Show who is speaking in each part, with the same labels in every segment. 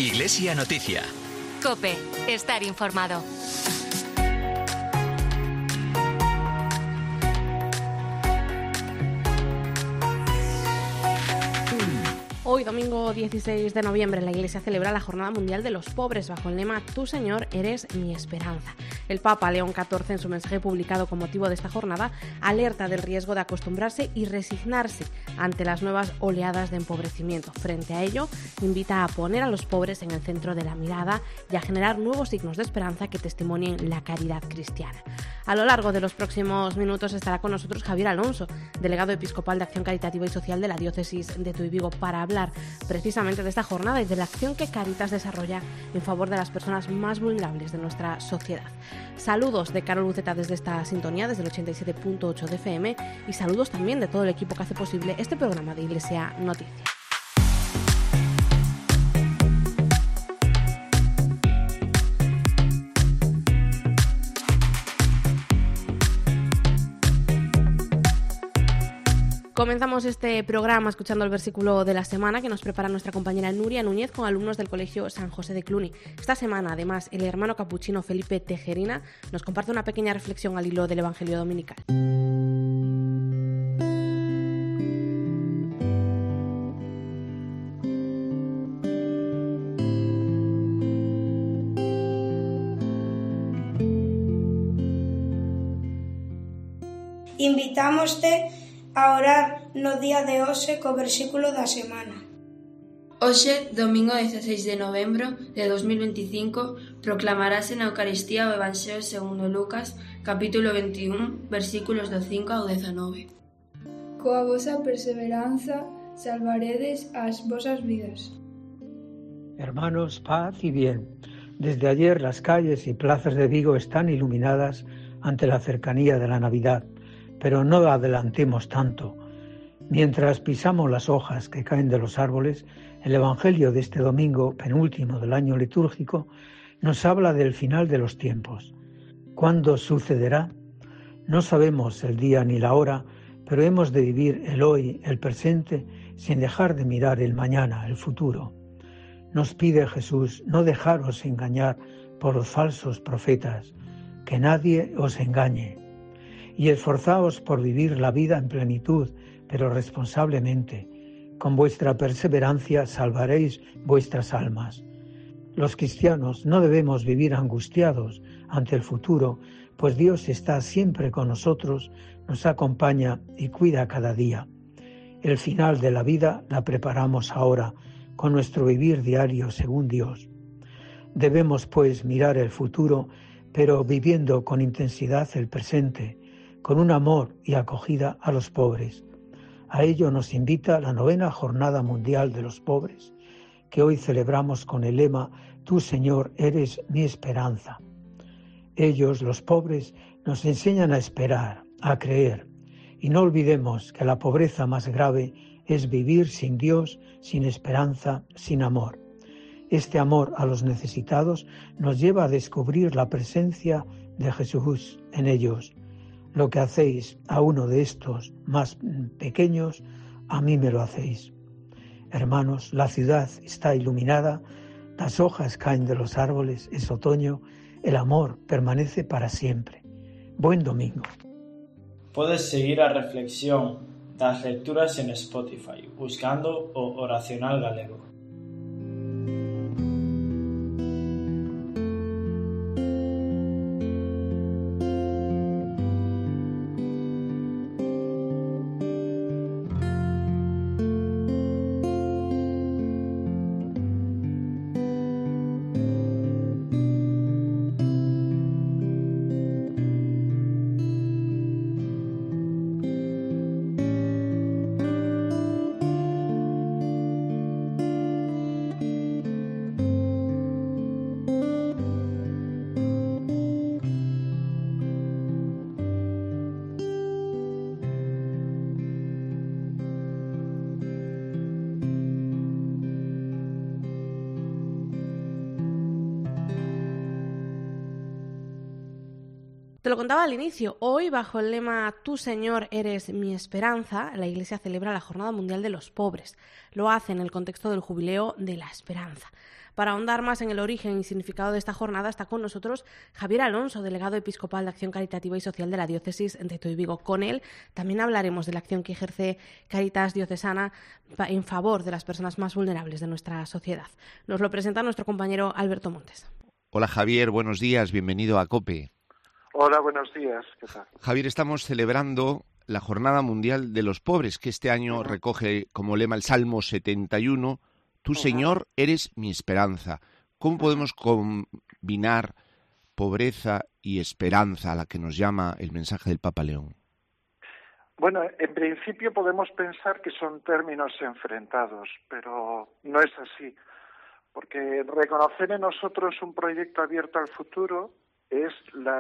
Speaker 1: Iglesia Noticia.
Speaker 2: COPE. Estar informado.
Speaker 3: Hoy, domingo 16 de noviembre, la Iglesia celebra la Jornada Mundial de los Pobres bajo el lema «Tú, Señor, eres mi esperanza». El Papa León XIV, en su mensaje publicado con motivo de esta jornada, alerta del riesgo de acostumbrarse y resignarse ante las nuevas oleadas de empobrecimiento. Frente a ello, invita a poner a los pobres en el centro de la mirada y a generar nuevos signos de esperanza que testimonien la caridad cristiana. A lo largo de los próximos minutos estará con nosotros Javier Alonso, delegado episcopal de Acción Caritativa y Social de la Diócesis de Tuy Vigo, para hablar precisamente de esta jornada y de la acción que Cáritas desarrolla en favor de las personas más vulnerables de nuestra sociedad. Saludos de Carol Luceta desde esta sintonía, desde el 87.8 de FM, y saludos también de todo el equipo que hace posible este programa de Iglesia Noticia. Comenzamos este programa escuchando el versículo de la semana que nos prepara nuestra compañera Nuria Núñez con alumnos del Colegio San José de Cluny. Esta semana, además, el hermano capuchino Felipe Tejerina nos comparte una pequeña reflexión al hilo del Evangelio dominical.
Speaker 4: Invitámoste a orar no día de hoxe co versículo da semana.
Speaker 5: Hoxe, domingo 16 de novembro de 2025, proclamarase na Eucaristía o Evanxelio segundo Lucas, capítulo 21, versículos do 5 ao 19.
Speaker 6: Coa vosa perseveranza salvaredes as vosas vidas.
Speaker 7: Hermanos, paz y bien. Desde ayer las calles y plazas de Vigo están iluminadas ante la cercanía de la Navidad. Pero no adelantemos tanto. Mientras pisamos las hojas que caen de los árboles, el Evangelio de este domingo, penúltimo del año litúrgico, nos habla del final de los tiempos. ¿Cuándo sucederá? No sabemos el día ni la hora, pero hemos de vivir el hoy, el presente, sin dejar de mirar el mañana, el futuro. Nos pide Jesús no dejaros engañar por los falsos profetas, que nadie os engañe. Y esforzaos por vivir la vida en plenitud, pero responsablemente. Con vuestra perseverancia salvaréis vuestras almas. Los cristianos no debemos vivir angustiados ante el futuro, pues Dios está siempre con nosotros, nos acompaña y cuida cada día. El final de la vida la preparamos ahora, con nuestro vivir diario según Dios. Debemos, pues, mirar el futuro, pero viviendo con intensidad el presente, con un amor y acogida a los pobres. A ello nos invita la 9ª Jornada Mundial de los Pobres, que hoy celebramos con el lema «Tú, Señor, eres mi esperanza». Ellos, los pobres, nos enseñan a esperar, a creer, y no olvidemos que la pobreza más grave es vivir sin Dios, sin esperanza, sin amor. Este amor a los necesitados nos lleva a descubrir la presencia de Jesús en ellos. Lo que hacéis a uno de estos más pequeños, a mí me lo hacéis. Hermanos, la ciudad está iluminada, las hojas caen de los árboles, es otoño, el amor permanece para siempre. Buen domingo.
Speaker 8: Podes seguir a reflexión das lecturas en Spotify, buscando o Oracional Galego.
Speaker 3: lo contaba al inicio, hoy bajo el lema Tú Señor eres mi esperanza, la Iglesia celebra la Jornada Mundial de los Pobres. Lo hace en el contexto del Jubileo de la Esperanza. Para ahondar más en el origen y significado de esta jornada está con nosotros Javier Alonso, delegado episcopal de Acción Caritativa y Social de la Diócesis de Tui Vigo. Con él también hablaremos de la acción que ejerce Cáritas Diocesana en favor de las personas más vulnerables de nuestra sociedad. Nos lo presenta nuestro compañero Alberto Montes.
Speaker 1: Hola Javier, buenos días, bienvenido a COPE.
Speaker 9: Hola, buenos días, ¿qué tal?
Speaker 1: Javier, estamos celebrando la Jornada Mundial de los Pobres, que este año recoge como lema el Salmo 71, Tú, Señor, eres mi esperanza. ¿Cómo podemos combinar pobreza y esperanza a la que nos llama el mensaje del Papa León?
Speaker 9: Bueno, en principio podemos pensar que son términos enfrentados, pero no es así, porque reconocer en nosotros un proyecto abierto al futuro es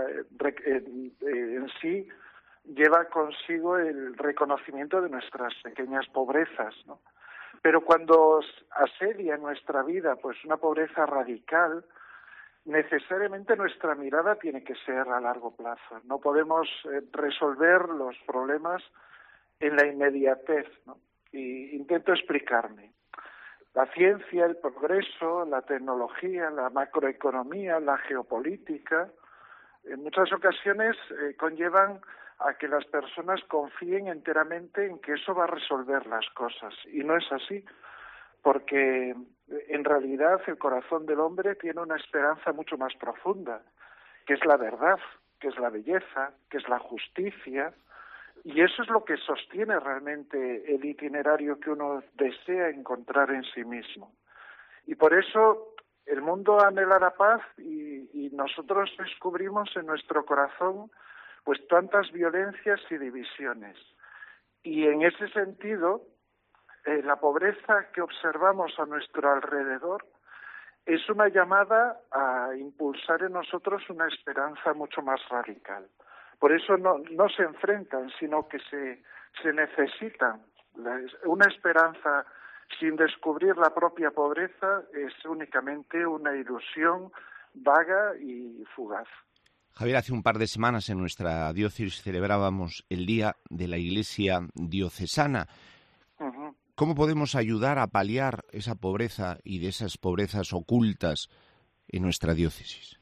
Speaker 9: en sí lleva consigo el reconocimiento de nuestras pequeñas pobrezas, ¿no? Pero cuando asedia en nuestra vida pues una pobreza radical, necesariamente nuestra mirada tiene que ser a largo plazo. No podemos resolver los problemas en la inmediatez, ¿no? Y intento explicarme. La ciencia, el progreso, la tecnología, la macroeconomía, la geopolítica, en muchas ocasiones conllevan a que las personas confíen enteramente en que eso va a resolver las cosas. Y no es así, porque en realidad el corazón del hombre tiene una esperanza mucho más profunda, que es la verdad, que es la belleza, que es la justicia, y eso es lo que sostiene realmente el itinerario que uno desea encontrar en sí mismo. Y por eso el mundo anhela la paz y nosotros descubrimos en nuestro corazón pues tantas violencias y divisiones. Y en ese sentido, la pobreza que observamos a nuestro alrededor es una llamada a impulsar en nosotros una esperanza mucho más radical. Por eso no se enfrentan, sino que se necesitan. Una esperanza sin descubrir la propia pobreza es únicamente una ilusión vaga y fugaz.
Speaker 1: Javier, hace un par de semanas en nuestra diócesis celebrábamos el Día de la Iglesia Diocesana. ¿Cómo podemos ayudar a paliar esa pobreza y de esas pobrezas ocultas en nuestra diócesis?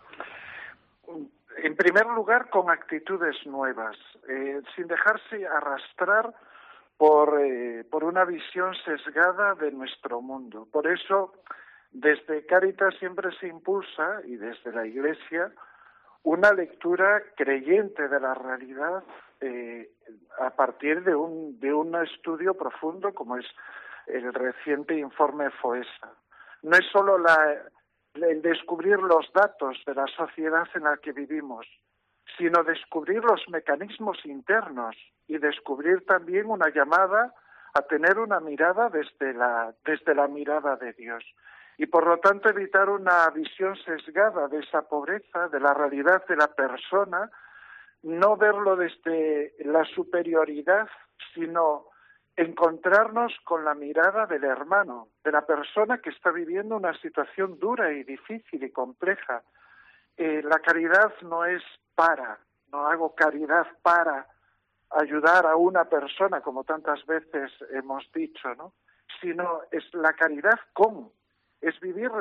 Speaker 9: En primer lugar, con actitudes nuevas, sin dejarse arrastrar por una visión sesgada de nuestro mundo. Por eso, desde Cáritas siempre se impulsa, y desde la Iglesia, una lectura creyente de la realidad a partir de un estudio profundo como es el reciente informe FOESA. No es solo el descubrir los datos de la sociedad en la que vivimos, sino descubrir los mecanismos internos y descubrir también una llamada a tener una mirada desde la mirada de Dios. Y por lo tanto evitar una visión sesgada de esa pobreza, de la realidad de la persona, no verlo desde la superioridad, sino encontrarnos con la mirada del hermano, de la persona que está viviendo una situación dura y difícil y compleja. La caridad no es no hago caridad para ayudar a una persona, como tantas veces hemos dicho, ¿no? Sino es la caridad con. Es vivir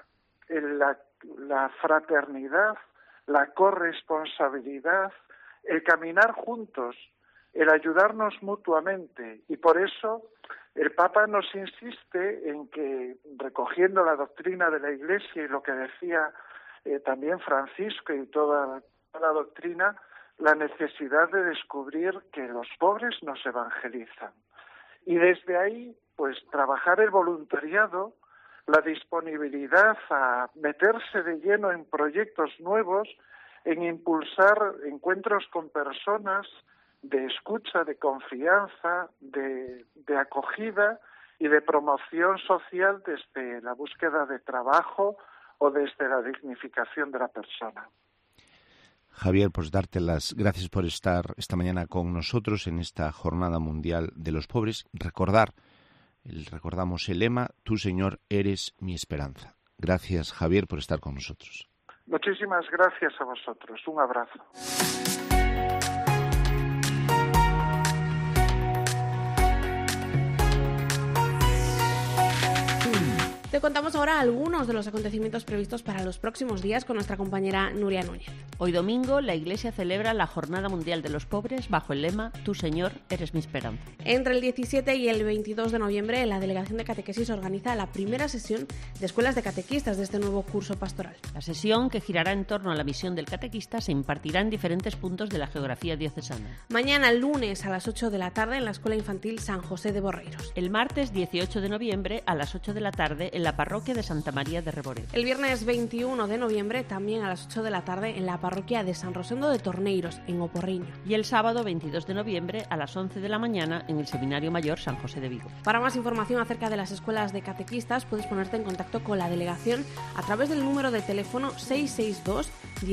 Speaker 9: la fraternidad, la corresponsabilidad, el caminar juntos, el ayudarnos mutuamente. Y por eso el Papa nos insiste en que, recogiendo la doctrina de la Iglesia y lo que decía también Francisco y toda la doctrina, la necesidad de descubrir que los pobres nos evangelizan. Y desde ahí, pues trabajar el voluntariado, la disponibilidad a meterse de lleno en proyectos nuevos, en impulsar encuentros con personas de escucha, de confianza, de acogida y de promoción social desde la búsqueda de trabajo o desde la dignificación de la persona.
Speaker 1: Javier, pues darte las gracias por estar esta mañana con nosotros en esta Jornada Mundial de los Pobres. Recordamos el lema, Tú, Señor, eres mi esperanza. Gracias, Javier, por estar con nosotros.
Speaker 9: Muchísimas gracias a vosotros. Un abrazo.
Speaker 3: Te contamos ahora algunos de los acontecimientos previstos para los próximos días con nuestra compañera Nuria Núñez.
Speaker 10: Hoy domingo, la Iglesia celebra la Jornada Mundial de los Pobres bajo el lema «Tu Señor, eres mi esperanza».
Speaker 3: Entre el 17 y el 22 de noviembre, la Delegación de Catequesis organiza la primera sesión de escuelas de catequistas de este nuevo curso pastoral.
Speaker 10: La sesión, que girará en torno a la misión del catequista, se impartirá en diferentes puntos de la geografía diocesana.
Speaker 3: Mañana, lunes, a las 8 de la tarde, en la Escuela Infantil San José de Borreiros.
Speaker 10: El martes 18 de noviembre, a las 8 de la tarde, en la parroquia de Santa María de Reboredo.
Speaker 3: El viernes 21 de noviembre, también a las 8 de la tarde, en la parroquia de San Rosendo de Torneiros, en O Porriño.
Speaker 10: Y el sábado 22 de noviembre, a las 11 de la mañana, en el Seminario Mayor San José de Vigo.
Speaker 3: Para más información acerca de las escuelas de catequistas, puedes ponerte en contacto con la delegación a través del número de teléfono 662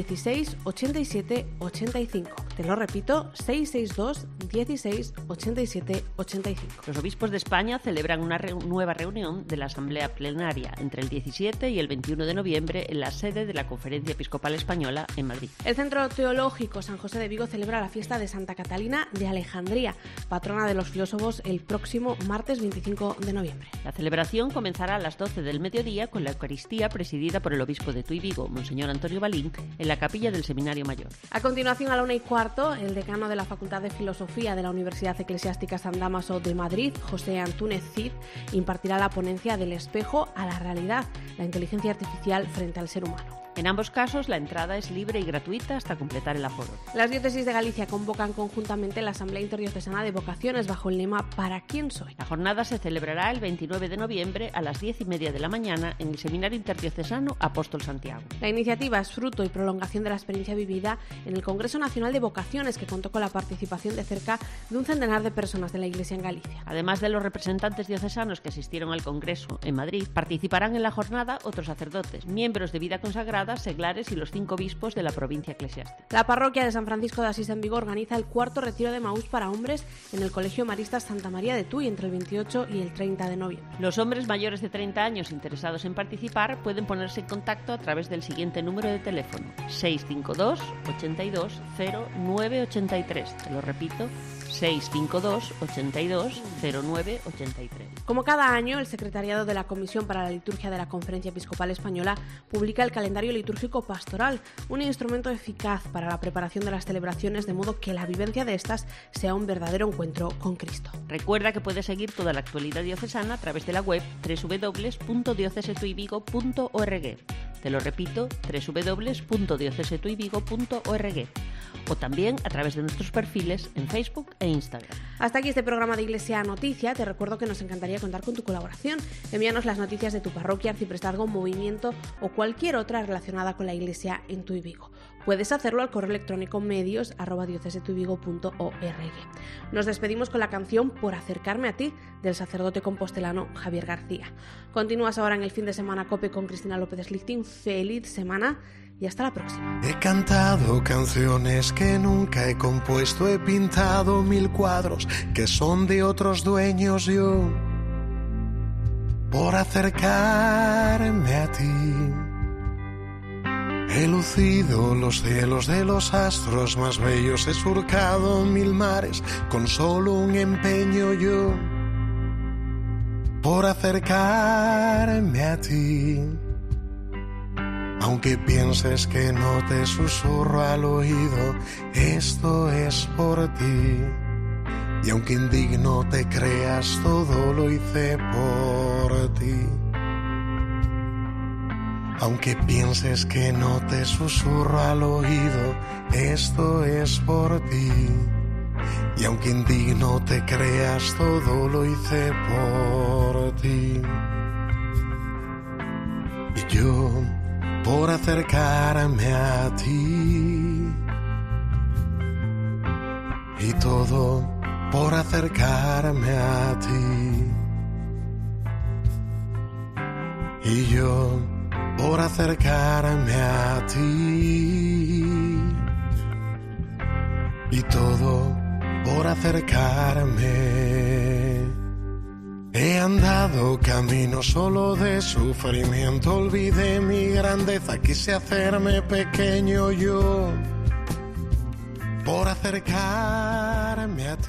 Speaker 3: 16 87 85. Te lo repito, 662 16 87 85.
Speaker 10: Los obispos de España celebran una nueva reunión de la Asamblea Plenaria entre el 17 y el 21 de noviembre en la sede de la Conferencia Episcopal Española en Madrid.
Speaker 3: El Centro Teológico San José de Vigo celebra la fiesta de Santa Catalina de Alejandría, patrona de los filósofos, el próximo martes 25 de noviembre.
Speaker 10: La celebración comenzará a las 12 del mediodía con la Eucaristía presidida por el obispo de Tui Vigo, Monseñor Antonio Balín, en la capilla del Seminario Mayor.
Speaker 3: A continuación, a la 1:15, el decano de la Facultad de Filosofía de la Universidad Eclesiástica San Dámaso de Madrid, José Antúnez Cid, impartirá la ponencia del espejo a la realidad, la inteligencia artificial frente al ser humano.
Speaker 10: En ambos casos, la entrada es libre y gratuita hasta completar el aforo.
Speaker 3: Las diócesis de Galicia convocan conjuntamente la Asamblea Interdiocesana de Vocaciones bajo el lema ¿Para quién soy?
Speaker 10: La jornada se celebrará el 29 de noviembre a las 10:30 de la mañana en el Seminario Interdiocesano Apóstol Santiago.
Speaker 3: La iniciativa es fruto y prolongación de la experiencia vivida en el Congreso Nacional de Vocaciones, que contó con la participación de cerca de un centenar de personas de la Iglesia en Galicia.
Speaker 10: Además de los representantes diocesanos que asistieron al Congreso en Madrid, participarán en la jornada otros sacerdotes, miembros de vida consagrada, seglares y los 5 obispos de la provincia eclesiástica.
Speaker 3: La parroquia de San Francisco de Asís en Vigo organiza el 4º retiro de Maús para hombres en el Colegio Maristas Santa María de Tui entre el 28 y el 30 de noviembre.
Speaker 10: Los hombres mayores de 30 años interesados en participar pueden ponerse en contacto a través del siguiente número de teléfono: 652 82 0983. Te lo repito, 652 82 0983.
Speaker 3: Como cada año, el Secretariado de la Comisión para la Liturgia de la Conferencia Episcopal Española publica el calendario litúrgico pastoral, un instrumento eficaz para la preparación de las celebraciones, de modo que la vivencia de estas sea un verdadero encuentro con Cristo.
Speaker 10: Recuerda que puedes seguir toda la actualidad diocesana a través de la web www.diocesetuivigo.org. Te lo repito, www.diocesetuivigo.org. O también a través de nuestros perfiles en Facebook e Instagram.
Speaker 3: Hasta aquí este programa de Iglesia Noticia. Te recuerdo que nos encantaría contar con tu colaboración. Envíanos las noticias de tu parroquia, arciprestazgo, movimiento o cualquier otra relacionada con la Iglesia en Tui Vigo. Puedes hacerlo al correo electrónico medios@diocesetuivigo.org. Nos despedimos con la canción Por acercarme a ti, del sacerdote compostelano Javier García. Continúas ahora en el fin de semana COPE con Cristina López Lichting. Feliz semana y hasta la próxima.
Speaker 11: He cantado canciones que nunca he compuesto, he pintado 1000 cuadros que son de otros dueños yo, por acercarme a ti. He lucido los cielos de los astros más bellos, he surcado 1000 mares con solo un empeño yo, por acercarme a ti. Aunque pienses que no te susurro al oído, esto es por ti. Y aunque indigno te creas, todo lo hice por ti. Aunque pienses que no te susurro al oído, esto es por ti. Y aunque indigno te creas, todo lo hice por ti. Y yo, por acercarme a ti, y todo por acercarme a ti, y yo por acercarme a ti, y todo por acercarme He andado camino solo de sufrimiento, olvidé mi grandeza, quise hacerme pequeño yo, por acercarme a